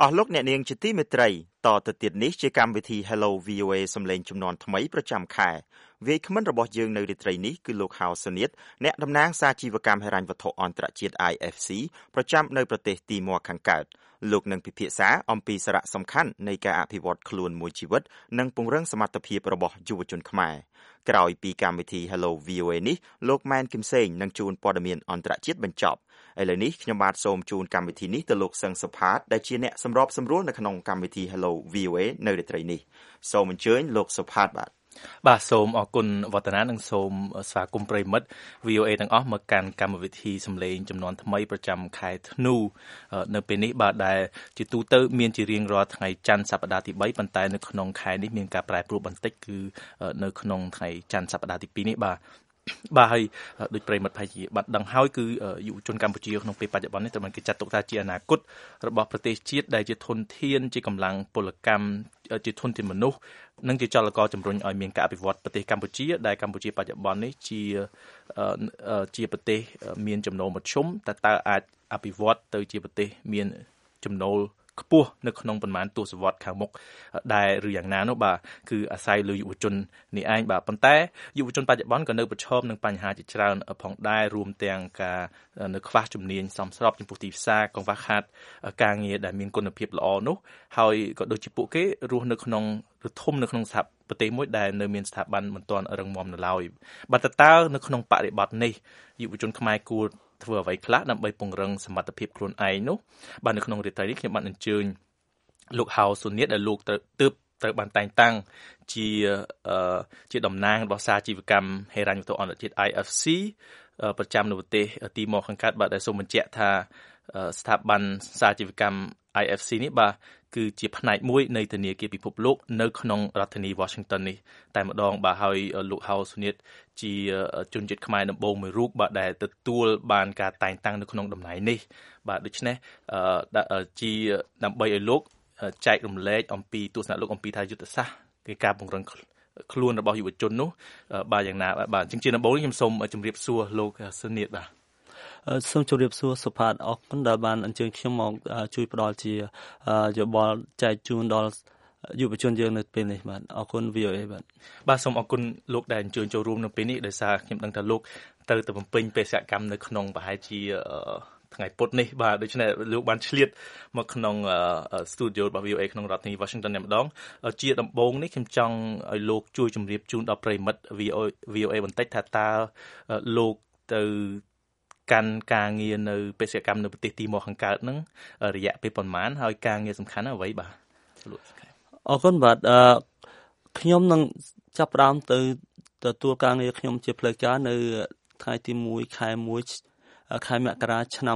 អស់លោកអ្នកនាងជាទីមេត្រីតទៅទៀតនេះជាកម្មវិធី Hello VOA សំឡេងជំនាន់ថ្មីប្រចាំខែវាយគ្មិនរបស់យើងនៅរាត្រីនេះគឺលោកហៅសុនីតអ្នកតំណាងសាជីវកម្មហិរញ្ញវត្ថុអន្តរជាតិ IFC ប្រចាំនៅប្រទេសទីម៉័រខាងកើតលោកនឹងពិភាក្សាអំពីសារៈសំខាន់នៃការអភិវឌ្ឍខ្លួនមួយជីវិតនិងពង្រឹងសមត្ថភាពរបស់យុវជនខ្មែរក្រោយពីកម្មវិធី Hello VOA នេះលោកម៉ែនគឹមសេងនឹងជួនព័ត៌មានអន្តរជាតិបញ្ចប់ឥឡូវនេះខ្ញុំបាទសូមជូនកម្មវិធីនេះទៅលោកសឹងសុផាតដែលជាអ្នកសម្របសម្រួលនៅក្នុងកម្មវិធី Hello VOA នៅរាត្រីនេះសូមអញ្ជើញលោកសុផាតបាទសូមអរគុណវឌ្ឍនានិងសូមស្វាគមន៍ប្រិមិត្ត VOA ទាំងអស់មកកាន់កម្មវិធីសំឡេងចំនួនថ្មីប្រចាំខែធ្នូនៅពេលនេះបាទដែលជាទូទៅមានជារៀងរាល់ថ្ងៃច័ន្ទសប្តាហ៍ទី3ប៉ុន្តែនៅក្នុងខែនេះមានការប្រែប្រួលបន្តិចគឺនៅក្នុងថ្ងៃច័ន្ទសប្តាហ៍ទី2នេះបាទហើយដូចប្រិមិត្តភ័យជាបាត់ដឹងហើយគឺយុវជនកម្ពុជាក្នុងពេលបច្ចុប្បន្ននេះត្រូវបានគេចាត់ទុកថាជាអនាគតរបស់ប្រទេសជាតិដែលជាធនធានជាកម្លាំងពលកម្មជាធនធានមនុស្សនិងជាចលករជំរុញឲ្យមានការអភិវឌ្ឍប្រទេសកម្ពុជាដែលកម្ពុជាបច្ចុប្បន្ននេះជាប្រទេសមានចំណូលមធ្យមតើអាចអភិវឌ្ឍទៅជាប្រទេសមានចំណូលខ្ពស់នៅក្នុងប្រមាណទសវត្សរ៍ខាងមុខដែលឬយ៉ាងណានោះបាទគឺអាស្រ័យលើយុវជននេះឯងបាទប៉ុន្តែយុវជនបច្ចុប្បន្នក៏នៅប្រឈមនឹងបញ្ហាជាច្រើនផងដែររួមទាំងការនៅខ្វះជំនាញសមស្របចំពោះទីផ្សារកង្វះខាតការងារដែលមានគុណភាពល្អនោះហើយក៏ដូចជាពួកគេរស់នៅក្នុងឬធំនៅក្នុងប្រទេសមួយដែលនៅមានស្ថាប័នមិនទាន់រឹងមាំនៅឡើយបាទតើនៅក្នុងបរិបទនេះយុវជនខ្មែរគួរធ្វើអ្វីខ្លះដើម្បីពង្រឹងសមត្ថភាពខ្លួនឯងនោះបាទនៅក្នុងរាត្រីនេះខ្ញុំបានអញ្ជើញលោកហៅសុនីតដែលលោកត្រូវបានតែងតាំងជាតំណាងរបស់សាជីវកម្មហិរញ្ញវត្ថុអន្តរជាតិ IFC ប្រចាំនៅប្រទេសទីម៉័រខាងកើតបាទដែលសូមបញ្ជាក់ថាស្ថាប័នសាជីវកម្ម IFC នេះបាទគឺជាផ្នែកមួយនៃធនាគារពិភពលោកនៅក្នុងរដ្ឋធានី Washington នេះតែម្ដងបាទហើយលោកហៅសុនីតជាជនជាតិខ្មែរដំបូងមួយរូបបាទដែលទទួលបានការតែងតាំងនៅក្នុងតំណែងនេះបាទដូច្នេះជាដើម្បីឲ្យលោកចែករំលែកអំពីទស្សនៈលោកអំពីថាយុទ្ធសាស្ត្រនៃការពង្រឹងខ្លួនរបស់យុវជននោះបាទយ៉ាងណាបាទជាដំបូងខ្ញុំសូមជម្រាបសួរលោកសុនីតបាទសូមជម្រាបសួរសុផាតអរគុណដែលបានអញ្ជើញខ្ញុំមកជួយផ្ដល់ជាយោបល់ចែកជូនដល់យុវជនយើងនៅពេលនេះបាទអរគុណ VOA បាទសូមអរគុណលោកដែលអញ្ជើញចូលរួមនៅពេលនេះដោយសារខ្ញុំដឹងថាលោកទៅបំពេញបេសកកម្មនៅក្នុងប្រហែលជាថ្ងៃពុធនេះបាទដូច្នេះលោកបានឆ្លៀតមកក្នុង studio របស់ VOA ក្នុងរដ្ឋធានី Washington តែម្ដងជាដំបូងនេះខ្ញុំចង់ឲ្យលោកជួយជម្រាបជូនដល់ប្រិមិត្ត VOA បន្តិចថាតើលោកទៅកាន់ការងារនៅបេសកកម្មនៅប្រទេសទីម៉័រខាងកើតហ្នឹងរយៈពេលប៉ុន្មានហើយការងារសំខាន់អ្វីបាទអរគុណបាទខ្ញុំនឹងចាប់ផ្ដើមទៅទទួលការងារខ្ញុំជាផ្លូវការនៅថ្ងៃទី1ខែមករាឆ្នាំ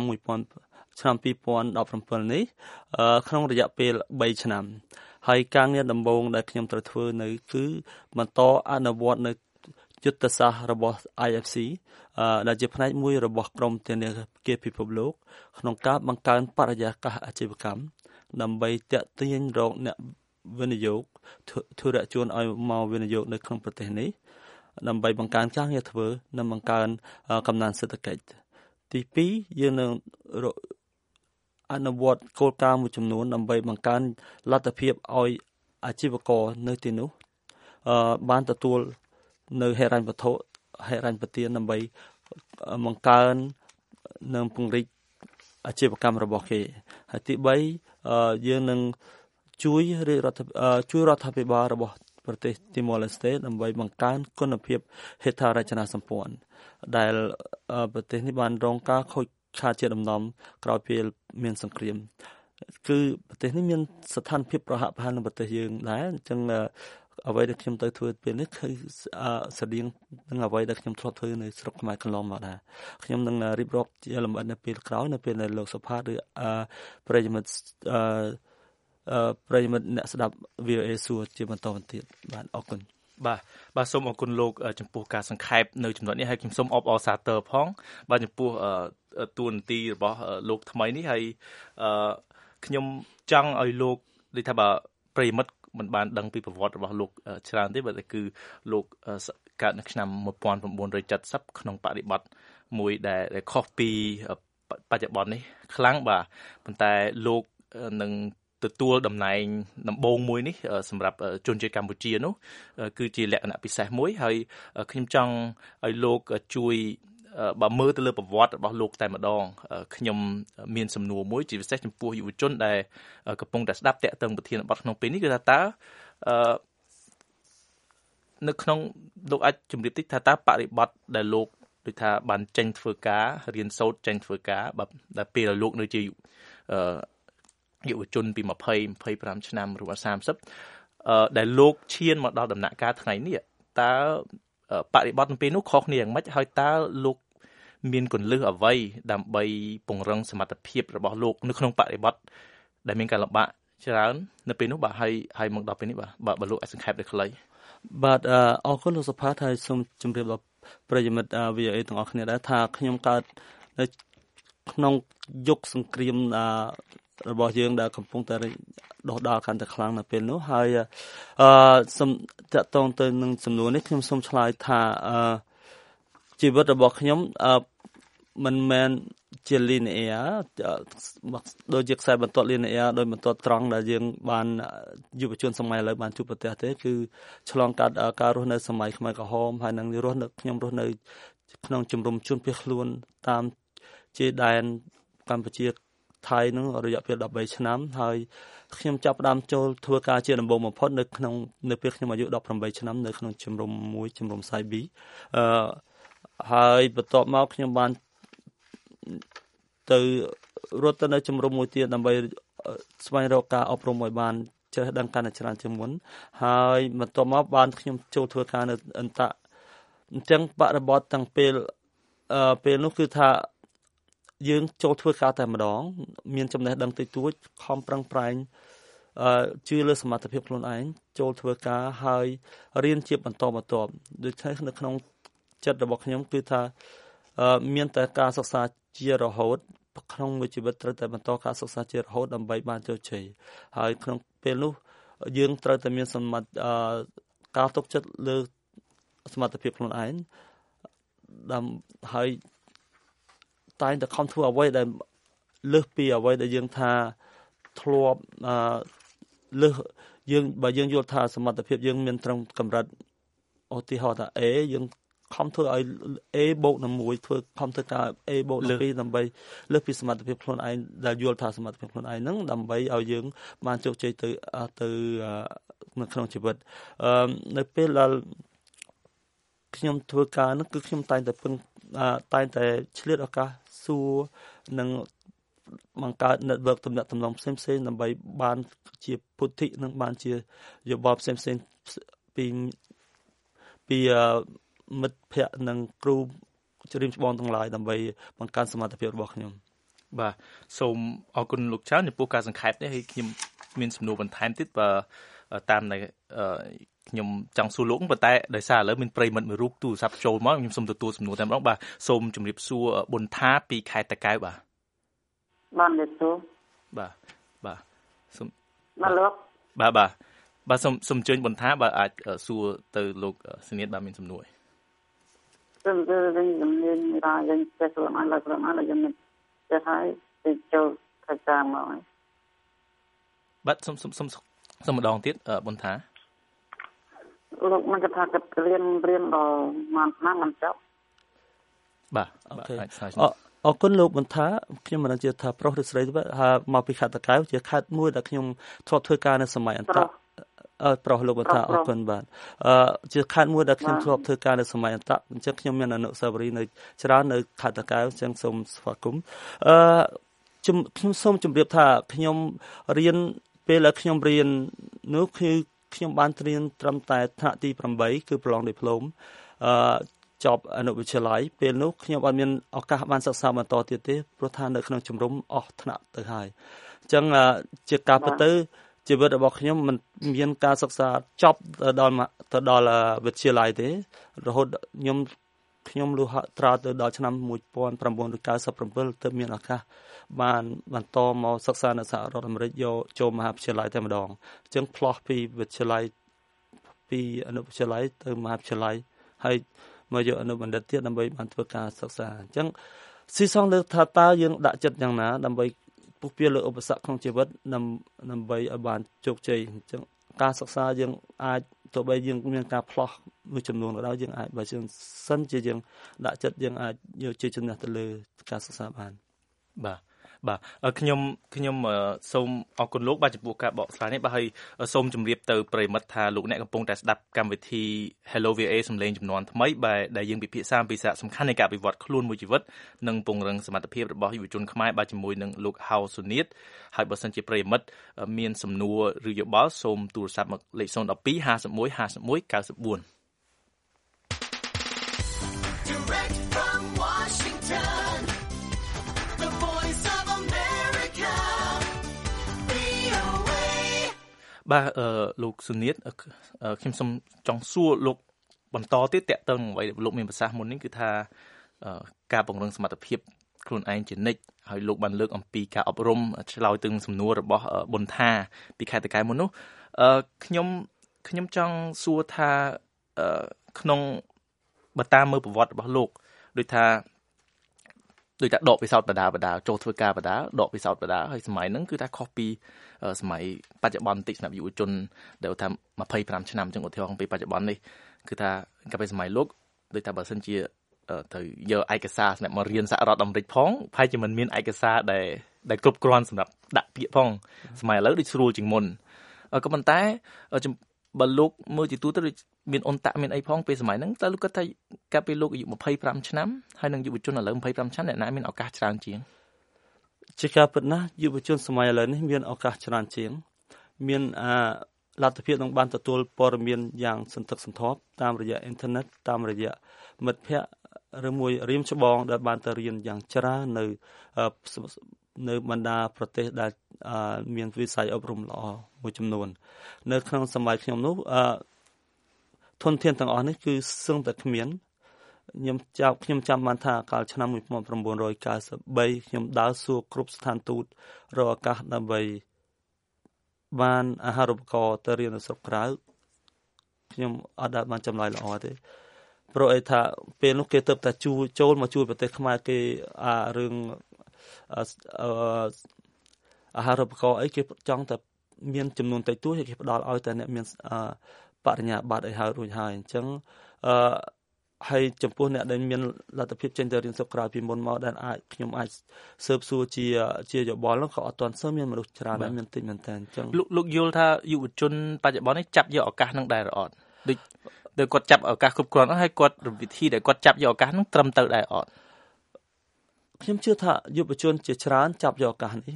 2017នេះក្នុងរយៈពេល3ឆ្នាំហើយការងារដំបូងដែលខ្ញុំត្រូវធ្វើនៅគឺបន្តអនុវត្តនៅយុទ្ធសាស្ត្ររបស់ IFC ដែលជាផ្នែកមួយរបស់ក្រមធនាគារពិភពលោកក្នុងការបង្កើនបរិយាកាសអាជីវកម្មដើម្បីទាក់ទាញរកអ្នកវិនិយោគធុរជនឲ្យមកវិនិយោគនៅក្នុងប្រទេសនេះដើម្បីបង្កើនការងារធ្វើនិងបង្កើនកំណើនសេដ្ឋកិច្ចទី2យើងនឹងអនុវត្តគោលការណ៍មួយចំនួនដើម្បីបង្កើនលទ្ធភាពឲ្យអាជីវករនៅទីនោះបានទទួលនៅហិរញ្ញវត្ថុហិរញ្ញប្បទានដើម្បីបង្កើននិងពង្រីកអាជីវកម្មរបស់គេហើយទី3យើងនឹងជួយរដ្ឋាភិបាលរបស់ប្រទេសទីម៉័រឡេស្តេដើម្បីបង្កើនគុណភាពហេដ្ឋារចនាសម្ព័ន្ធដែលប្រទេសនេះបានរងការខូចខាតជាដំណំក្រោយពេលមានសង្គ្រាមគឺប្រទេសនេះមានស្ថានភាពប្រហាក់ប្រហែលនឹងប្រទេសយើងដែរអញ្ចឹងអ្វីដែលខ្ញុំទៅធ្វើពេលនេះគឺស្រដៀងនឹងអ្វីដែលខ្ញុំធ្លាប់ធ្វើនៅស្រុកខ្មែរកន្លងមកដែរខ្ញុំនឹងរៀបរាប់ជាលម្អិតនៅពេលក្រោយនៅពេលដែលលោកសុផាតឬប្រិយមិត្តអ្នកស្ដាប់ VOA សួរជាបន្តបន្ទាប់បាទអរគុណបាទសូមអរគុណលោកចំពោះការសង្ខេបនៅចំណុចនេះហើយខ្ញុំសូមអបអរសាទរផងបាទចំពោះតួនាទីរបស់លោកថ្មីនេះហើយខ្ញុំចង់ឲ្យលោកដូចថាបើប្រិមិត្តមិនបានដឹងពីប្រវត្តិរបស់លោកច្រើនទេបើតែគឺលោកកើតនៅឆ្នាំ1970ក្នុងបរិបទមួយដែលខុសពីបច្ចុប្បន្ននេះខ្លាំងបាទប៉ុន្តែលោកនឹងទទួលតំណែងដំបូងមួយនេះសម្រាប់ជនជាតិកម្ពុជានោះគឺជាលក្ខណៈពិសេសមួយហើយខ្ញុំចង់ឲ្យលោកជួយបើមើលទៅលើប្រវត្តិរបស់លោកតែម្ដងខ្ញុំមានសំណួរមួយជាពិសេសចំពោះយុវជនដែលកំពុងតែស្ដាប់តាក់ទងប្រធានបទក្នុងពេលនេះគឺថាតើនៅក្នុងលោកអាចជម្រាបតិចថាតើបរិបត្តិដែលលោកដូចថាបានចេញធ្វើការរៀនសូត្រចេញធ្វើការដែលពេលលោកនៅជាយុវជនពី20 25ឆ្នាំឬ30ដែលលោកឈានមកដល់ដំណាក់កាលថ្ងៃនេះតើបរិបត្តិនៅពេលនោះខុសគ្នាយ៉ាងម៉េចហើយតើលោកមានគន្លឹះអ្វីដើម្បីពង្រឹងសមត្ថភាពរបស់លោកនៅក្នុងបរិបត្តិដែលមានការលំបាកច្រើននៅពេលនោះបាទហើយមកដល់ពេលនេះបាទលោកអាចសង្ខេបដោយខ្លីបាទអរគុណលោកសុផាតហើយសូមជម្រាបដល់ប្រិយមិត្ត VOA ទាំងអស់គ្នាដែរថាខ្ញុំកើតនៅក្នុងយុគសង្គ្រាមរបស់យើងដែលកំពុងតែដុះដាលកាន់តែខ្លាំងនៅពេលនោះហើយសូមតាក់ទងទៅនឹងសំណួរនេះខ្ញុំសូមឆ្លើយថាជីវិតរបស់ខ្ញុំមិនមែនជា linear ដូចជាខ្សែបន្ទាត់ linear ដោយបន្ទាត់ត្រង់ដែលយើងបានយុវជនសម័យឥឡូវបានជួបប្រទះទេគឺឆ្លងកាត់ការរស់នៅសម័យខ្មែរក្រហមហើយនឹងខ្ញុំរស់នៅក្នុងជំរំជនភៀសខ្លួនតាមជាដែនកម្ពុជាថៃនឹងរយៈពេល13ឆ្នាំហើយខ្ញុំចាប់ផ្ដើមចូលធ្វើការជាដំបូងបំផុតនៅពេលខ្ញុំអាយុ18ឆ្នាំនៅក្នុងជំរំមួយជំរំ Saibi ហើយបន្ទាប់មកខ្ញុំបានទៅរត់ទៅនៅជំរំមួយទៀតដើម្បីស្វែងរកការអប់រំឲ្យបានចេះដឹងកាន់តែច្រើនជាងមុនហើយបន្ទាប់មកបានខ្ញុំចូលធ្វើការនៅអន្តៈអញ្ចឹងបរិបត្តិទាំងពេលនោះគឺថាយើងចូលធ្វើការតែម្ដងមានចំណេះដឹងតិចតួចខំប្រឹងប្រែងជឿលើសមត្ថភាពខ្លួនឯងចូលធ្វើការហើយរៀនជាបន្តបន្ទាប់ដូច្នេះនៅក្នុងចិត្តរបស់ខ្ញុំគឺថាមានតែការសិក្សាជារហូតក្នុងមួយជីវិតត្រូវតែបន្តការសិក្សាជារហូតដើម្បីបានជោគជ័យហើយក្នុងពេលនោះយើងត្រូវតែមានសមត្ថការទុកចិត្តលើសមត្ថភាពខ្លួនឯងហើយតែងតែខំធ្វើអ្វីដែលលើសពីអ្វីដែលយើងថាធ្លាប់លើសបើយើងយល់ថាសមត្ថភាពយើងមានត្រឹមកម្រិតឧទាហរណ៍ថា A យើងខំធ្វើឲ្យ A បូកនឹង1ធ្វើខំធ្វើការ A បូកនឹង2ដើម្បីលើសពីសមត្ថភាពខ្លួនឯងដែលយល់ថាសមត្ថភាពខ្លួនឯងហ្នឹងដើម្បីឲ្យយើងបានជោគជ័យទៅនៅក្នុងជីវិតនៅពេលដែលខ្ញុំធ្វើការនោះគឺខ្ញុំតែងតែឆ្លៀតឱកាសសួរនិងបង្កើត network ទំនាក់ទំនងផ្សេងៗដើម្បីបានជាពុទ្ធិនិងបានជាយោបល់ផ្សេងៗពីមិត្តភ័ក្តិនិងគ្រូជ្រាបច្បងទាំងឡាយដើម្បីបង្កើនសមត្ថភាពរបស់ខ្ញុំបាទសូមអរគុណលោកច្រើនចំពោះការសង្ខេបនេះហើយខ្ញុំមានសំណួរបន្ថែមទៀតបើតាមនៅខ្ញុំចង់សួរលោកប៉ុន្តែដោយសារឥឡូវមានប្រិយមិត្តមួយរូបទូរស័ព្ទចូលមកខ្ញុំសូមទទួលសំណួរតែម្ដងបាទសូមជម្រាបសួរប៊ុនថាពីខេត្តតាកែវបាទបានទេទូបាទសូមបាទលោកបាទសូមអញ្ជើញប៊ុនថាបើអាចសួរទៅលោកសនិតបាទមានសំណួរសូមវិញជំនាញរាយើងចេះខ្លួនអត់ឡើយយើងចេះហើយទៅចូលធ្វើការមកហើយបាទសូមម្ដងទៀតប៊ុនថាលោកមិនគិតថាគិតរៀនដល់មួយឆ្នាំមិនចប់បាទអាចស្នើអរគុណលោកប៊ុនថាខ្ញុំមិនដឹងជាថាប្រុសឬស្រីទេមកពីខេត្តតាកែវជាខេត្តមួយដែលខ្ញុំធ្លាប់ធ្វើការនៅសម័យអន្តៈប្រុសលោកប៊ុនថាអរគុណបាទជាខេត្តមួយដែលខ្ញុំធ្លាប់ធ្វើការនៅសម័យអន្តៈអញ្ចឹងខ្ញុំមានអនុស្សាវរីយ៍នៅច្រើននៅខេត្តតាកែវអញ្ចឹងសូមស្វាគមន៍ខ្ញុំសូមជម្រាបថាខ្ញុំរៀនពេលដែលខ្ញុំរៀននោះគឺខ្ញុំបានរៀនត្រឹមតែថ្នាក់ទី8គឺប្រឡងឌីប្លូមចប់អនុវិទ្យាល័យពេលនោះខ្ញុំអត់មានឱកាសបានសិក្សាបន្តទៀតទេព្រោះថានៅក្នុងជំរំអស់ថ្នាក់ទៅហើយអញ្ចឹងជាការពិតទៅជីវិតរបស់ខ្ញុំមិនមានការសិក្សាចប់ទៅដល់វិទ្យាល័យទេរហូតខ្ញុំលុះត្រាទៅដល់ឆ្នាំ1997ទើបមានឱកាសបានបន្តមកសិក្សានៅសហរដ្ឋអាមេរិកយកចូលមហាវិទ្យាល័យតែម្ដងអញ្ចឹងផ្លោះពីវិទ្យាល័យពីអនុវិទ្យាល័យទៅមហាវិទ្យាល័យហើយមកយកអនុបណ្ឌិតទៀតដើម្បីបានធ្វើការសិក្សាអញ្ចឹងស៊ីសងលើថាតើយើងដាក់ចិត្តយ៉ាងណាដើម្បីពុះពៀលើឧបសគ្គក្នុងជីវិតដើម្បីឲ្យបានជោគជ័យអញ្ចឹងការសិក្សាយើងអាចទោះបីយើងមានការផ្លោះមួយចំនួនក៏ដោយយើងអាចបើសិនជាយើងដាក់ចិត្តយើងអាចយកជាជំនះទៅលើការសិក្សាបានបាទខ្ញុំសូមអរគុណលោកបាទចំពោះការបកស្រាយនេះបាទហើយសូមជម្រាបទៅប្រិយមិត្តថាលោកអ្នកកំពុងតែស្ដាប់កម្មវិធី Hello VA សំឡេងចំនួនថ្មីបាទដែលយើងពិភាក្សាពីសារៈសំខាន់នៃការអភិវឌ្ឍខ្លួនមួយជីវិតនិងពង្រឹងសមត្ថភាពរបស់យុវជនខ្មែរបាទជាមួយនឹងលោកហៅសុនីតហើយបើសិនជាប្រិយមិត្តមានសំណួរឬយោបល់សូមទូរស័ព្ទមកលេខ012 51 51 94បាទលោកសុនីតខ្ញុំសូមចង់សួរលោកបន្តទៀតតើតើអ្វីដែលលោកមានប្រសាសន៍មុននេះគឺថាការពង្រឹងសមត្ថភាពខ្លួនឯងជានិច្ចហើយលោកបានលើកអំពីការអប់រំឆ្លើយទៅនឹងសំណួររបស់ប៊ុនថាពីខេត្តតកែវមុននោះខ្ញុំចង់សួរថាក្នុងបើតាមមើលប្រវត្តិរបស់លោកដូចថាដកពិសោធន៍បដាចូលធ្វើការបដាដកពិសោធន៍បដាហើយសម័យហ្នឹងគឺថាខុសពីសម័យបច្ចុប្បន្នបន្តិចសម្រាប់យុវជនដែលថា25ឆ្នាំចឹងឧទាហរណ៍ពីបច្ចុប្បន្ននេះគឺថាកាលពីសម័យលោកដូចថាបើសិនជាទៅយកឯកសារសម្រាប់មករៀនសហរដ្ឋអាមេរិកផងប្រហែលជាមិនមានឯកសារដែលគ្រប់គ្រាន់សម្រាប់ដាក់ពាក្យផងសម័យឥឡូវដូចស្រួលជាងមុនក៏ប៉ុន្តែបើលោកមើលជាទូទៅមានអន្តៈមានអីផងពេលសម័យហ្នឹងតើលោកគិតថាកាលពីលោកអាយុ25ឆ្នាំហើយនឹងយុវជនឥឡូវ25ឆ្នាំអ្នកណាមានឱកាសច្រើនជាងជាការពិតណាស់យុវជនសម័យឥឡូវនេះមានឱកាសច្រើនជាងមានលទ្ធភាពនឹងបានទទួលព័ត៌មានយ៉ាងសន្ធឹកសន្ធាប់តាមរយៈអ៊ីនធឺណិតតាមរយៈមិត្តភ័ក្តិឬមួយរៀមច្បងដែលបានទៅរៀនយ៉ាងច្រើននៅបណ្ដាប្រទេសដែលមានវិស័យអប់រំល្អមួយចំនួននៅក្នុងសម័យខ្ញុំនោះធនធានទាំងអស់នេះគឺសឹងតែគ្មានខ្ញុំចាំបានថាកាលឆ្នាំ1993ខ្ញុំដើរសួរគ្រប់ស្ថានទូតរកឱកាសដើម្បីបានអាហារូបករណ៍ទៅរៀននៅស្រុកក្រៅខ្ញុំអត់ដែលបានចម្លើយល្អទេព្រោះអីថាពេលនោះគេទៅតែចូលមកជួយប្រទេសខ្មែរគេរឿងអាហារូបករណ៍អីគេចង់តែមានចំនួនតិចតួចគេផ្ដល់ឲ្យតែអ្នកមានបរិញ្ញាបត្រឲ្យហើយរួចហើយអញ្ចឹងហើយចំពោះអ្នកដែលមានលទ្ធភាពចេញទៅរៀនស្រុកក្រៅពីមុនមកដែលខ្ញុំអាចស៊ើបសួរជាយោបល់នោះក៏អត់ទាន់សូវមានមនុស្សច្រើនដែរមានតិចមែនតើអញ្ចឹងលោកយល់ថាយុវជនបច្ចុប្បន្ននេះចាប់យកឱកាសនឹងដែរអត់ដូចគាត់ចាប់ឱកាសគ្រប់គ្រាន់ហើយគាត់វិធីដែលគាត់ចាប់យកឱកាសនឹងត្រឹមត្រូវដែរអត់ខ្ញុំជឿថាយុវជនជាច្រើនចាប់យកឱកាសនេះ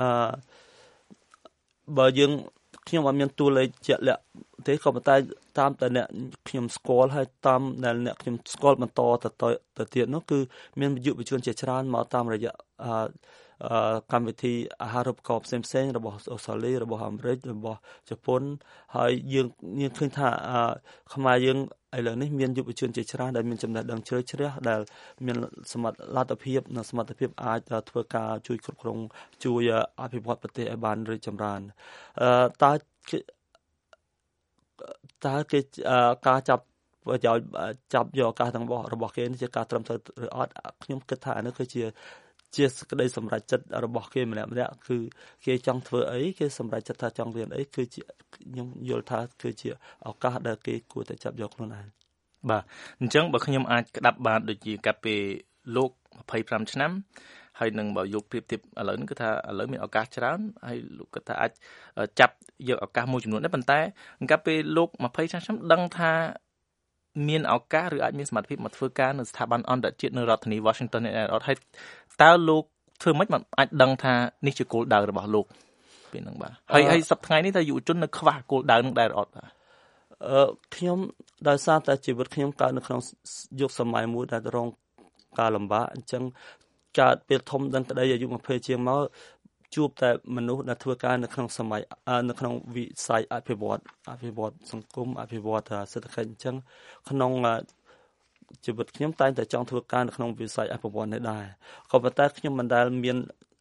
បើខ្ញុំអត់មានតួលេខជាក់លាក់ទេក៏ប៉ុន្តែតាមតែអ្នកខ្ញុំស្គាល់ហើយតាមដែលអ្នកខ្ញុំស្គាល់បន្តទៅទៀតនោះគឺមានយុវជនជាច្រើនមកតាមរយៈកម្មវិធីអាហារូបករណ៍ផ្សេងៗរបស់អូស្ត្រាលីរបស់អាមេរិករបស់ជប៉ុនហើយយើងឃើញថាខ្មែរយើងឥឡូវនេះមានយុវជនជាច្រើនដែលមានចំណេះដឹងជ្រៅជ្រះដែលមានលទ្ធភាពនិងសមត្ថភាពអាចធ្វើការជួយគ្រប់គ្រងជួយអភិវឌ្ឍប្រទេសឲ្យបានរីកចម្រើនតើគេការចាប់យកឱកាសទាំងរបស់គេនេះជាការត្រឹមត្រូវឬអត់ខ្ញុំគិតថាអានេះគឺជាសេចក្តីសម្រេចចិត្តរបស់គេម្នាក់គឺគេចង់ធ្វើអីគេសម្រេចចិត្តថាចង់រៀនអីគឺជាខ្ញុំយល់ថាគឺជាឱកាសដែលគេគួរតែចាប់យកខ្លួនឯងបាទអញ្ចឹងបើខ្ញុំអាចក្តាប់បានដូចជាកាលពីលោក25ឆ្នាំហើយនឹងបើយកប្រៀបធៀបឥឡូវនេះគឺថាឥឡូវមានឱកាសច្រើនហើយលោកគាត់ថាអាចចាប់យកឱកាសមួយចំនួនដែរប៉ុន្តែកាលពីលោក20ឆ្នាំដឹងថាមានឱកាសឬអាចមានសមត្ថភាពមកធ្វើការនៅស្ថាប័នអន្តរជាតិនៅរដ្ឋធានី Washington នេះអត់ហើយតើលោកធ្វើម៉េចមកអាចដឹងថានេះជាគោលដៅរបស់លោកពេលហ្នឹងបាទហើយសប្តាហ៍ថ្ងៃនេះតើយុវជននៅខ្វះគោលដៅនឹងដែរអត់បាទខ្ញុំដោយសារតែជីវិតខ្ញុំកើតនៅក្នុងយុគសម័យមួយដែលរងការលំបាកអញ្ចឹងកើតពេលធំដឹងក្តីអាយុ20ជាងមកជួបតែមនុស្សដែលធ្វើការនៅក្នុងសម័យនៅក្នុងវិស័យអភិវឌ្ឍសង្គមអភិវឌ្ឍសេដ្ឋកិច្ចអញ្ចឹងក្នុងជីវិតខ្ញុំតែងតែចង់ធ្វើការនៅក្នុងវិស័យអភិវឌ្ឍនេះដែរក៏ប៉ុន្តែខ្ញុំមិនដែលមាន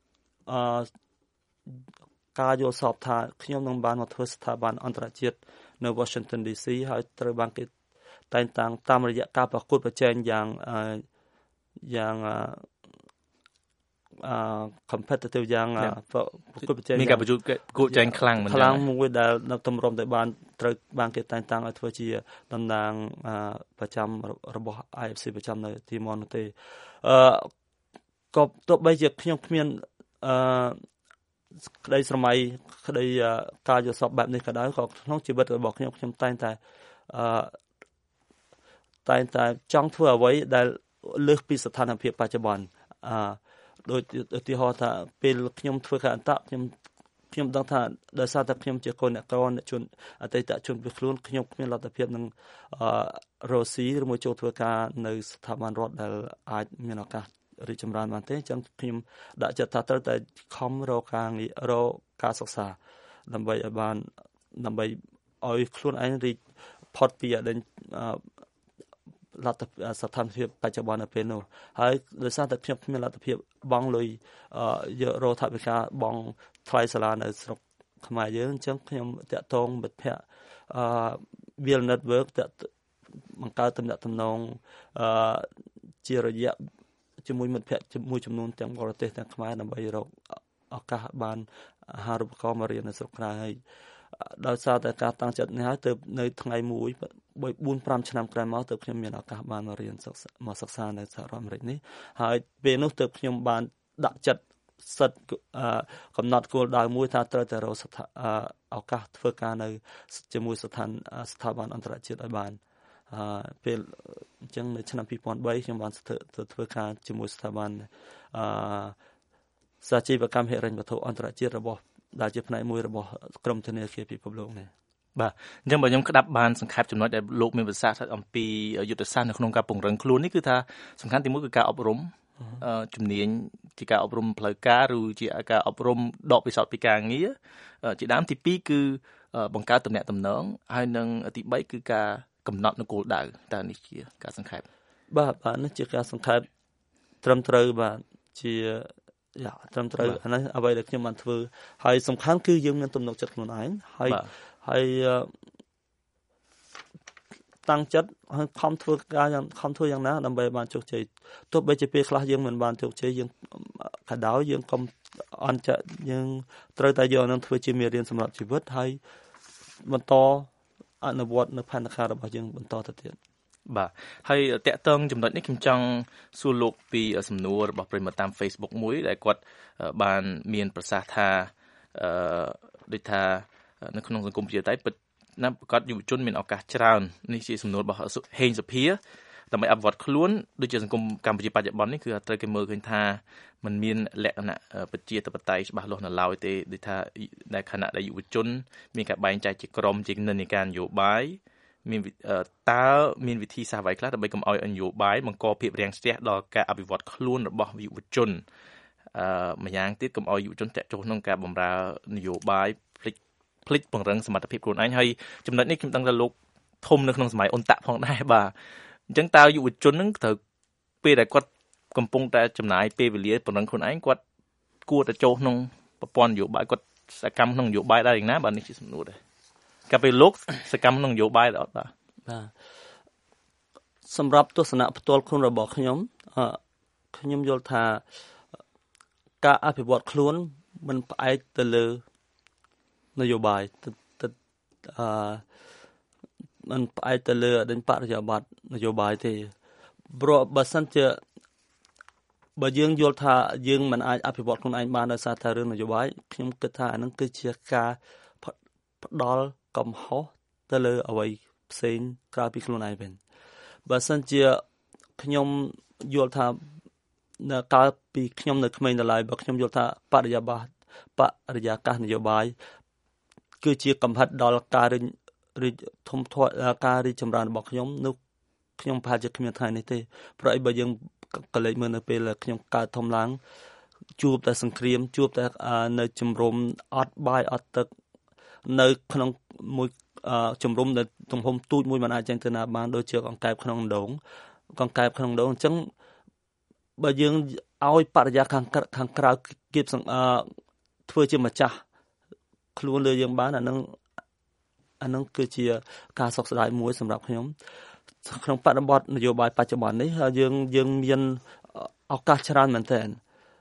ការយល់សប្តិថាខ្ញុំនឹងបានមកធ្វើស្ថាប័នអន្តរជាតិនៅ Washington DC ហើយត្រូវបានគេតែងតាំងតាមរយៈការប្រកួតប្រជែងយ៉ាង competitive យ៉ាងប្រកួតប្រជែងមានការប្រកួតចែងខ្លាំងមួយដែលនៅទម្រាំតែបានត្រូវបានគេតែងតាំងឲ្យធ្វើជាតំណាងប្រចាំរបស់ IFC ប្រចាំនៅទីម៉ុនទេក៏ទោះបីជាខ្ញុំគ្មានក្តីស្រមៃក្តីការយល់សប្តិបែបនេះក៏ដោយក៏ក្នុងជីវិតរបស់ខ្ញុំតែងតែចង់ធ្វើអ្វីដែលលើសពីស្ថានភាពបច្ចុប្បន្នដូចឧទាហរណ៍ថាពេលខ្ញុំធ្វើការអន្តៈខ្ញុំដឹងថាដោយសារតែខ្ញុំជាកូនអ្នកក្រអ្នកជនអតីតជនពីខ្លួនខ្ញុំគ្មានលទ្ធភាពនឹងរស់ស៊ីឬមួយចូលធ្វើការនៅស្ថាប័នរដ្ឋដែលអាចមានឱកាសរីកចម្រើនបានទេអញ្ចឹងខ្ញុំដាក់ចិត្តថាត្រូវតែខំរកការសិក្សាដើម្បីឲ្យខ្លួនឯងរីកផុតពីលទ្ធភាពស្ថានភាពបច្ចុប្បន្ននៅពេលនោះហើយដោយសារតែខ្ញុំគ្មានលទ្ធភាពបង់លុយយករកថវិកាបង់ថ្លៃសាលានៅស្រុកខ្មែរយើងអញ្ចឹងខ្ញុំតាក់ទងមិត្តភ័ក្តិWill Network បង្កើតទំនាក់ទំនងជារយៈជាមួយមិត្តភ័ក្តិមួយចំនួនទាំងបរទេសទាំងខ្មែរដើម្បីរកឱកាសបានអាហារូបករណ៍មករៀននៅស្រុកខ្មែរហើយដោយសារតែការតាំងចិត្តនេះហើយទើបនៅថ្ងៃមួយ 4-5 ឆ្នាំក្រោយមកទើបខ្ញុំមានឱកាសបានមករៀនមកសិក្សានៅសហរដ្ឋអាមេរិកនេះហើយពេលនោះទើបខ្ញុំបានដាក់ចិត្តសិតកំណត់គោលដៅមួយថាត្រូវតែរកឱកាសធ្វើការនៅជាមួយស្ថាប័នអន្តរជាតិឲ្យបានពេលអញ្ចឹងនៅឆ្នាំ2003ខ្ញុំបានធ្វើការជាមួយស្ថាប័នសាជីវកម្មហិរញ្ញវត្ថុអន្តរជាតិរបស់ដែលជាផ្នែកមួយរបស់ក្រមធនាគារពិភពលោកនេះបាទអញ្ចឹងបើខ្ញុំក្តាប់បានសង្ខេបចំណុចដែលលោកមានប្រសាសន៍អំពីយុទ្ធសាស្ត្រនៅក្នុងការពង្រឹងខ្លួននេះគឺថាសំខាន់ទីមួយគឺការអប់រំជំនាញជាការអប់រំផ្លូវការឬជាការអប់រំដកពិសោធន៍ពីការងារជាដើមទី2គឺបង្កើតទំនាក់ទំនងហើយនិងទី3គឺការកំណត់នូវគោលដៅតើនេះជាការសង្ខេបបាទនេះជាការសង្ខេបត្រឹមត្រូវបាទជាត្រឹមត្រូវអានេះអ្វីដែលខ្ញុំបានធ្វើហើយសំខាន់គឺយើងមានទំនុកចិត្តខ្លួនឯងហើយតាំងចិត្តហើយខំធ្វើយ៉ាងណាដើម្បីបានជោគជ័យទោះបីជាពេលខ្លះយើងមិនបានជោគជ័យយើងក៏ដោយយើងកុំអន់ចិត្តយើងត្រូវតែយកនឹងធ្វើជាមេរៀនសម្រាប់ជីវិតហើយបន្តអនុវត្តនៅផែនការរបស់យើងបន្តទៅទៀតបាទហើយតកតងចំណុចនេះខ្ញុំចង់សួរលោកពីសំណួររបស់ប្រិយមិត្តតាម Facebook មួយដែលគាត់បានមានប្រសាសន៍ថាដូចថានៅក្នុងសង្គមប្រជាធិបតេយ្យពិតណាស់ប្រកាសយុវជនមានឱកាសច្រើននេះជាសំណួររបស់ហេងសុភាដើម្បីអភិវឌ្ឍខ្លួនដូចជាសង្គមកម្ពុជាបច្ចុប្បន្ននេះគឺត្រូវគេមើលឃើញថាมันមានលក្ខណៈប្រជាធិបតេយ្យច្បាស់លាស់នៅឡើយទេដូចថាในខណៈដែលយុវជនមានការបែងចែកជាក្រុមជានិន្នាការនយោបាយមានតើមានវិធីសាស្ត្រអ្វីខ្លះដើម្បីកុំឲ្យនយោបាយបង្កភាពរាំងស្ទះដល់ការអភិវឌ្ឍខ្លួនរបស់យុវជនម្យ៉ាងទៀតកុំឲ្យយុវជនតាក់ទងក្នុងការបម្រើនយោបាយភ្លេចពង្រឹងសមត្ថភាពខ្លួនឯងហើយចំណុចនេះខ្ញុំដឹងថាលោកធំនៅក្នុងសម័យអ៊ុនតាក់ផងដែរបាទអញ្ចឹងតើយុវជននឹងត្រូវពេលដែលគាត់កំពុងតែចំណាយពេលវេលាពង្រឹងខ្លួនឯងគាត់គួរតែចូលក្នុងប្រព័ន្ធនយោបាយគាត់សកម្មក្នុងនយោបាយដែរយ៉ាងណាបាទនេះជាសំណួរដែរកាលពេលលោកសកម្មក្នុងនយោបាយដែរអត់បាទសម្រាប់ទស្សនៈផ្ទាល់ខ្លួនរបស់ខ្ញុំយល់ថាការអភិវឌ្ឍខ្លួនមិនផ្អែកទៅលើនយោបាយมันផ្អែកទៅលើបរិយាប័ត្រនយោបាយទេព្រោះបើសិនជាបើយើងយល់ថាយើងមិនអាចអភិវឌ្ឍខ្លួនឯងបានដោយសារតែរឿងនយោបាយខ្ញុំគិតថាអានឹងគឺជាការផ្ដល់កំហុសទៅលើអ្វីផ្សេងក្រៅពីខ្លួនឯងវិញបើសិនជាខ្ញុំយល់ថាកាលពីខ្ញុំនៅក្មេងដល់ហើយបើខ្ញុំយល់ថាបរិយាកាសនយោបាយគឺជាកំហិតដល់ការរីកធំធាត់ការរីកចម្រើនរបស់ខ្ញុំនោះខ្ញុំប្រហែលជាគ្មានថ្ងៃនេះទេព្រោះបើយើងកលេចមើលនៅពេលខ្ញុំកើតធំឡើងជួបតែសង្គ្រាមជួបតែនៅជំរំអត់បាយអត់ទឹកនៅក្នុងមួយជំរំដែលទំហំទូចមួយមិនអាចចេញទៅណាបានដូចជាកង្កែបក្នុងដងអញ្ចឹងបើយើងឲ្យបរិយាខាងក្រៅគៀបធ្វើជាម្ចាស់ខ្លួនលើយើងបានអានឹងគឺជាការសោកស្ដាយមួយសម្រាប់ខ្ញុំក្នុងបរិបទនយោបាយបច្ចុប្បន្ននេះយើងមានឱកាសច្រើនមែនទែន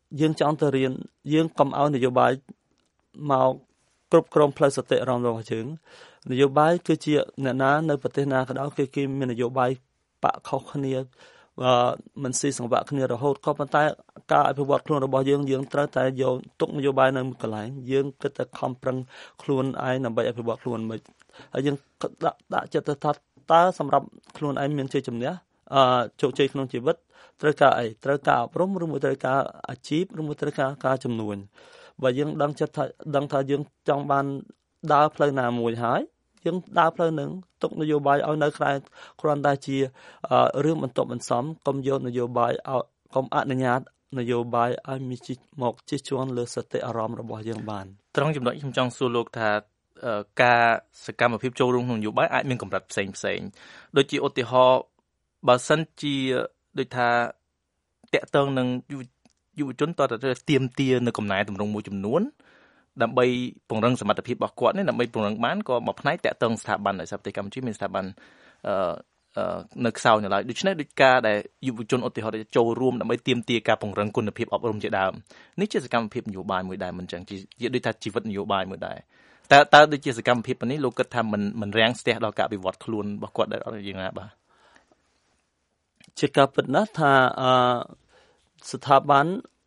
យើងចង់ទៅរៀនយើងកុំឲ្យនយោបាយមកគ្រប់គ្រងផ្លូវសតិអារម្មណ៍របស់យើងនយោបាយគឺជាអ្នកណានៅប្រទេសណាក៏ដោយគេមាននយោបាយបាក់ខុសគ្នាមិនស៊ីសង្វាក់គ្នារហូតក៏ប៉ុន្តែការអភិវឌ្ឍខ្លួនរបស់យើងត្រូវតែយកទុកនយោបាយនៅមួយកន្លែងយើងគិតតែខំប្រឹងខ្លួនឯងដើម្បីអភិវឌ្ឍខ្លួនមិនហើយយើងដាក់ចិត្តថាតើសម្រាប់ខ្លួនឯងមានជ័យជំនះជោគជ័យក្នុងជីវិតត្រូវការអីត្រូវការអប់រំឬមួយត្រូវការអាជីពឬមួយត្រូវការជំនួញបើយើងដឹងថាយើងចង់បានដើរផ្លូវណាមួយហើយយើងដើរផ្លូវនឹងទុកនយោបាយឲ្យនៅក្រៅគ្រាន់តែជារឿងបន្ទាប់បន្សំកុំយកនយោបាយកុំអនុញ្ញាតនយោបាយឲ្យមានមកជិះជាន់លើសតិអារម្មណ៍របស់យើងបានត្រង់ចំណុចខ្ញុំចង់សួរលោកថាការសកម្មភាពចូលរួមក្នុងនយោបាយអាចមានកម្រិតផ្សេងដូចជាឧទាហរណ៍បើសិនជាដូចថាតកតងនឹងយុវជនតើទាមទារនៅកំណែតម្រង់មួយចំនួនដើម្បីពង្រឹងសមត្ថភាពរបស់គាត់នេះដើម្បីពង្រឹងបានក៏មួយផ្នែកតកតងស្ថាប័នដោយសារប្រទេសកម្ពុជាមានស្ថាប័ននៅខ្សោយនៅឡើយដូច្នេះដូចការដែលយុវជនឧទាហរណ៍ចូលរួមដើម្បីទាមទារការពង្រឹងគុណភាពអប់រំជាដើមនេះជាសកម្មភាពនយោបាយមួយដែរមិនចឹងជាដូចថាជីវិតនយោបាយមួយដែរតើដូចជាសកម្មភាពនេះលោកគិតថាមិនរាំងស្ទះដល់ការអភិវឌ្ឍខ្លួនរបស់គាត់ដែរយ៉ាងណាបាទជាការពិតណាស់ថាស្ថាប័ន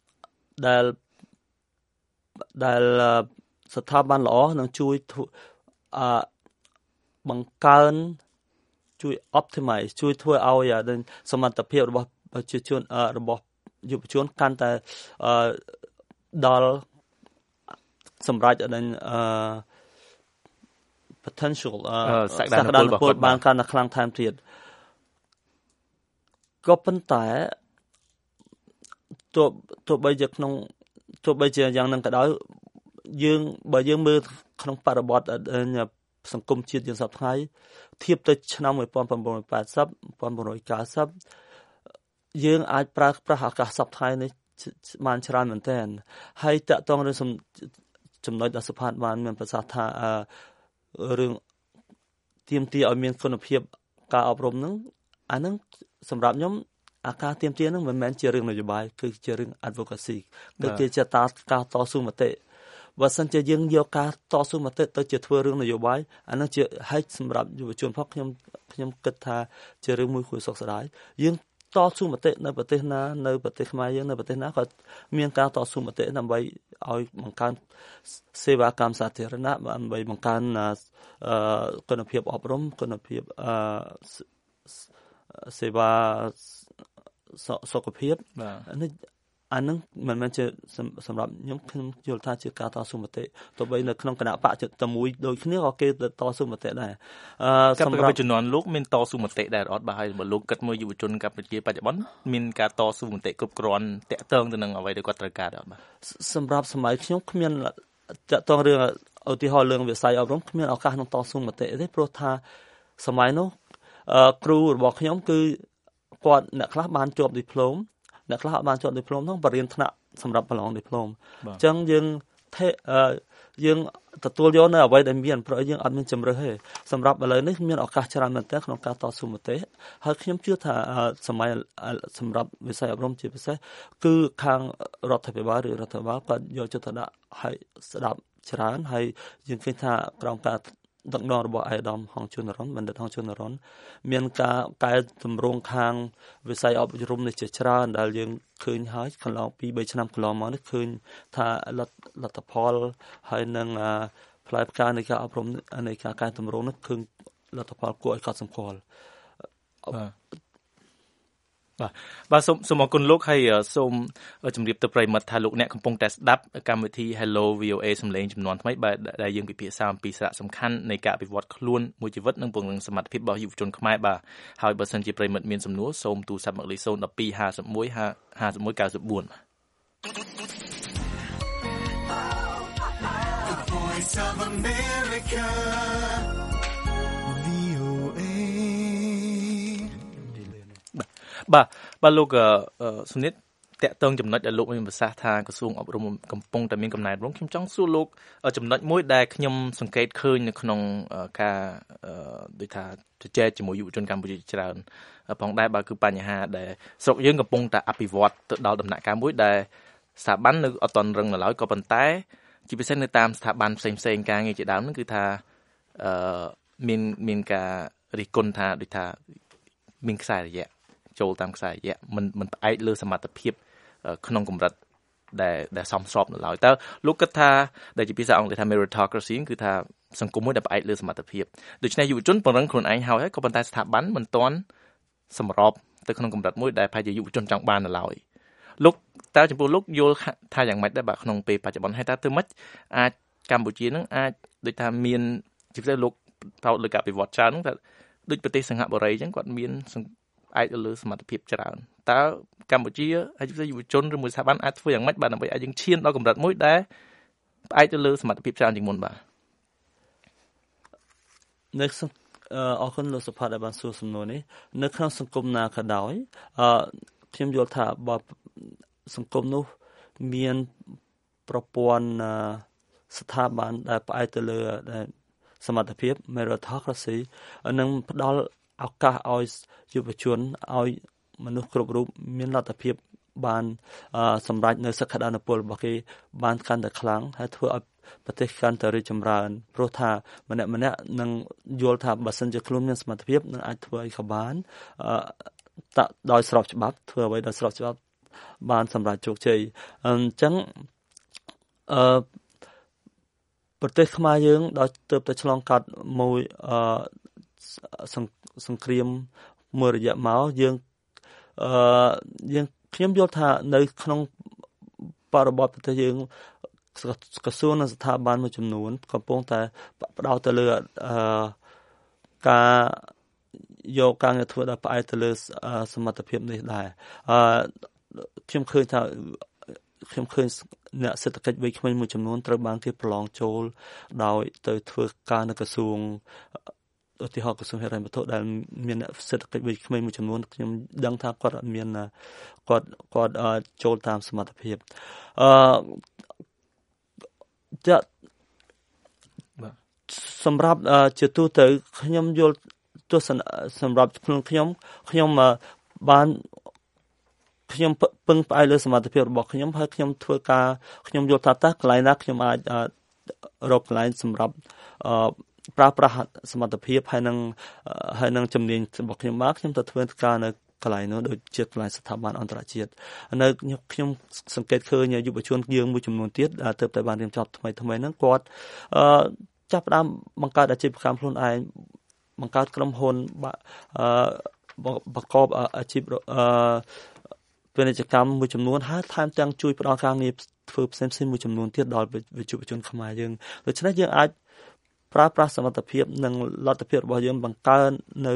ដែលស្ថាប័នល្អនឹងជួយបង្កើនជួយ optimize ជួយធ្វើឲ្យសមត្ថភាពរបស់ប្រជាជនរបស់យុវជនកាន់តែដល់សម្រាប់potential សក្តានុពលបានកាន់តែខ្លាំងថែមទៀតក៏ប៉ុន្តែទោះបីជាយ៉ាងនឹងក៏ដោយបើយើងមើលក្នុងបរិបទសង្គមជាតិយើងសពថ្ងៃធៀបទៅឆ្នាំ1980 1990យើងអាចប្រើប្រាស់ឱកាសសពថ្ងៃនេះបានច្រើនមែនទែនហើយតកតងនឹងចំណុចដែលសុផាតបានមានប្រសាសន៍ថារឿងទាមទារឲ្យមានគុណភាពការអប់រំហ្នឹងអាហ្នឹងសម្រាប់ខ្ញុំអាការទាមទារហ្នឹងមិនមែនជារឿងនយោបាយគឺជារឿង advocacy គឺជាការតស៊ូមតិបើសិនជាយើងយកការតស៊ូមតិទៅជាធ្វើរឿងនយោបាយអាហ្នឹងជាហេតុសម្រាប់យុវជនផងខ្ញុំគិតថាជារឿងមួយគួរសោកស្ដាយយើងតស៊ូមតិនៅប្រទេសណានៅប្រទេសខ្មែរយើងនៅប្រទេសណាក៏មានការតស៊ូមតិដើម្បីឲ្យបង្កើនសេវាកម្មសាធារណៈដើម្បីបង្កើនគុណភាពអប់រំគុណភាពសេវាសុខភាពអានឹងមិនមែនជាសម្រាប់ខ្ញុំយល់ថាជាការតស៊ូមតិទោះបីនៅក្នុងគណៈបកតែមួយដូចគ្នាក៏គេតស៊ូមតិដែរសម្រាប់ជំនាន់លោកមានតស៊ូមតិដែរអត់បើហើយបើលោកគិតមើលយុវជនកម្ពុជាបច្ចុប្បន្នមានការតស៊ូមតិគ្រប់គ្រាន់តាក់ទងទៅនឹងអ្វីដែលគាត់ត្រូវការដែរអត់បាទសម្រាប់សម័យខ្ញុំគ្មានតាក់ទងរឿងឧទាហរណ៍រឿងវិស័យអប់រំគ្មានឱកាសក្នុងតស៊ូមតិទេព្រោះថាសម័យនោះគ្រូរបស់ខ្ញុំគឺគាត់អ្នកខ្លះបានជាប់ឌីប្លូមអ្នកខ្លះអត់បានជាប់ឌីប្លូមហ្នឹងបរិញ្ញាបត្រថ្នាក់សម្រាប់ប្រឡងឌីប្លូមអញ្ចឹងយើងទទួលយកនៅអ្វីដែលមានព្រោះយើងអត់មានជំរឿសទេសម្រាប់ឥឡូវនេះមានឱកាសច្រើនមែនទែនក្នុងការតស៊ូមតិហើយខ្ញុំជឿថាសម័យសម្រាប់វិស័យអប់រំជាពិសេសគឺខាងរដ្ឋាភិបាលគាត់យកចិត្តទុកដាក់ឲ្យស្ដាប់ច្រើនហើយយើងឃើញថាក្រោមការដឹកនាំរបស់អាយដាមហងជួនរ៉ុនបណ្ឌិតហងជួនរ៉ុនមានការកែតម្រង់ខាងវិស័យអប់រំនេះជាច្រើនដែលយើងឃើញហើយកន្លង 2-3 ឆ្នាំកន្លងមកនេះឃើញថាលទ្ធផលហើយនឹងផ្លែផ្កានៃការអប់រំនៃការកែតម្រង់នេះឃើញលទ្ធផលគួរឲ្យកត់សម្គាល់បាទសូមអរគុណលោកហើយសូមជម្រាបទៅប្រិយមិត្តថាលោកអ្នកកំពុងតែស្ដាប់កម្មវិធី Hello VOA សំឡេងចំនួនថ្មីបាទដែលយើងពិភាក្សាអំពីសារៈសំខាន់នៃការអភិវឌ្ឍខ្លួនមួយជីវិតនិងពង្រឹងសមត្ថភាពរបស់យុវជនខ្មែរបាទហើយបើសិនជាប្រិយមិត្តមានសំណួរសូមទូរស័ព្ទមកលេខ012 បាទលោកសុនិតតាក់ទងចំណុចដែលលោកមានប្រសាសន៍ថាក្រសួងអប់រំកំពុងតែមានកំណែតម្រង់ខ្ញុំចង់សួរលោកចំណុចមួយដែលខ្ញុំសង្កេតឃើញនៅក្នុងការដូចថាជជែកជាមួយយុវជនកម្ពុជាច្រើនផងដែរបើគឺបញ្ហាដែលស្រុកយើងកំពុងតែអភិវឌ្ឍទៅដល់ដំណាក់កាលមួយដែលស្ថាប័ននៅអត់ទាន់រឹងនៅឡើយក៏ប៉ុន្តែជាពិសេសនៅតាមស្ថាប័នផ្សេងៗការងារជាដើមហ្នឹងគឺថាមានការរិះគន់ថាដូចថាមានខ្សែរយៈចូលតាមខ្សែរយៈមិនផ្អែកលើសមត្ថភាពក្នុងកម្រិតដែលសមស្របនៅឡើយតើលោកគិតថាដែលជាភាសាអង់គ្លេសថា meritocracy គឺថាសង្គមមួយដែលផ្អែកលើសមត្ថភាពដូច្នេះយុវជនពង្រឹងខ្លួនឯងហើយក៏ប៉ុន្តែស្ថាប័នមិនទាន់សម្របទៅក្នុងកម្រិតមួយដែលប្រហែលជាយុវជនចង់បាននៅឡើយលោកតើចំពោះលោកយល់ថាយ៉ាងម៉េចដែរបាទក្នុងពេលបច្ចុប្បន្នហើយតើធ្វើម៉េចអាចកម្ពុជានឹងអាចដូចថាមានជាពិសេសលោកថោកលើការវិវត្តច្រើនហ្នឹងថាដូចប្រទេសសិង្ហបុរីអញ្ចឹងគាត់មានផ្អែកលើសមត្ថភាពច្រើនតើកម្ពុជាហើយជាពិសេសយុវជនឬមួយស្ថាប័នអាចធ្វើយ៉ាងម៉េចបាទដើម្បីឲ្យយើងឈានដល់កម្រិតមួយដែលផ្អែកទៅលើសមត្ថភាពច្រើនជាងមុនបាទនៅអរគុណលោកសុផាតដែលបានសួរសំណួរនេះនៅក្នុងសង្គមណាក៏ដោយខ្ញុំយល់ថាបើសង្គមនោះមានប្រព័ន្ធស្ថាប័នដែលផ្អែកទៅលើសមត្ថភាព meritocracy នឹងផ្ដល់ឱកាសឲ្យយុវជនឲ្យមនុស្សគ្រប់រូបមានលទ្ធភាពបានសម្រេចនៅសក្តានុពលរបស់គេបានកាន់តែខ្លាំងហើយធ្វើឲ្យប្រទេសកាន់តែរីកចម្រើនព្រោះថាម្នាក់នឹងយល់ថាបើសិនជាខ្លួនមានសមត្ថភាពនឹងអាចធ្វើអីក៏បានដោយស្របច្បាប់ធ្វើអ្វីដោយស្របច្បាប់បានសម្រេចជោគជ័យអញ្ចឹងប្រទេសខ្មែរយើងដោយទើបតែឆ្លងកាត់មួយសង្គ្រាមមួយរយៈមកយើងខ្ញុំយល់ថានៅក្នុងបរិបទប្រទេសយើងក្រសួងនិងស្ថាប័នមួយចំនួនកំពុងតែផ្ដោតទៅលើការយកការងារធ្វើដល់ផ្អែកទៅលើសមត្ថភាពនេះដែរខ្ញុំឃើញអ្នកសេដ្ឋកិច្ចវ័យក្មេងមួយចំនួនត្រូវបានគេប្រឡងចូលដោយទៅធ្វើការនៅក្រសួងឧទាហរណ៍ក្រសួងហិរញ្ញវត្ថុដែលមានអ្នកសេដ្ឋកិច្ចវ័យក្មេងមួយចំនួនខ្ញុំដឹងថាគាត់មានគាត់ចូលតាមសមត្ថភាពសម្រាប់ជាទូទៅខ្ញុំយល់ទស្សនៈសម្រាប់ខ្លួនខ្ញុំបានខ្ញុំពឹងផ្អែកលើសមត្ថភាពរបស់ខ្ញុំហើយខ្ញុំធ្វើការខ្ញុំយល់ថាតើកន្លែងណាខ្ញុំអាចរកកន្លែងសម្រាប់ប្រើប្រាស់សមត្ថភាពហើយនឹងជំនាញរបស់ខ្ញុំមកខ្ញុំទៅធ្វើការនៅកន្លែងនោះដូចជាកន្លែងស្ថាប័នអន្តរជាតិនៅខ្ញុំសង្កេតឃើញយុវជនយើងមួយចំនួនទៀតដែលទើបតែបានរៀនចប់ថ្មីហ្នឹងគាត់ចាប់ផ្ដើមបង្កើតអាជីវកម្មខ្លួនឯងបង្កើតក្រុមហ៊ុនបង្កប់អាជីពពាណិជ្ជកម្មមួយចំនួនហើយថែមទាំងជួយផ្ដល់ការងារធ្វើផ្សេងៗមួយចំនួនទៀតដល់យុវជនខ្មែរយើងដូច្នេះយើងអាចប្រើប្រាស់សមត្ថភាពនិងលទ្ធភាពរបស់យើងបង្កើននៅ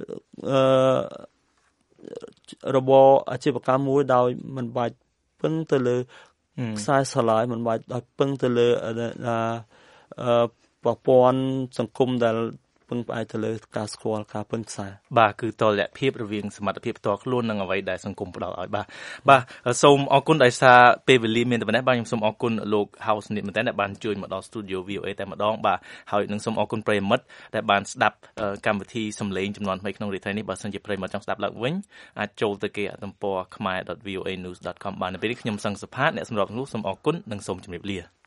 របបអាជីវកម្មមួយដោយមិនបាច់ពឹងទៅលើខ្សែស្រឡាយមិនបាច់ដោយពឹងទៅលើប្រព័ន្ធសង្គមដែលពឹងផ្អែកទៅលើការស្គាល់ការពឹងខ្សែបាទគឺតុល្យភាពរវាងសមត្ថភាពផ្ទាល់ខ្លួននិងអ្វីដែលសង្គមផ្ដល់ឲ្យបាទសូមអរគុណដោយសារពេលវេលាមានតែប៉ុណ្ណេះបាទខ្ញុំសូមអរគុណលោក House នេះមែនតើដែលបានជួយមកដល់ Studio VOA តែម្ដងបាទហើយនឹងសូមអរគុណប្រិយមិត្តដែលបានស្ដាប់កម្មវិធីសំឡេងចំនួនថ្មីក្នុងរាត្រីនេះបើសិនជាប្រិយមិត្តចង់ស្ដាប់ឡើងវិញអាចចូលទៅគេទំព័រ khmae.voanews.com បាននៅពេលនេះខ្ញុំសង្ឃសុផាតអ្នកសម្របសម្រួលសូមអរគុណនិងសូមជម្រាបលា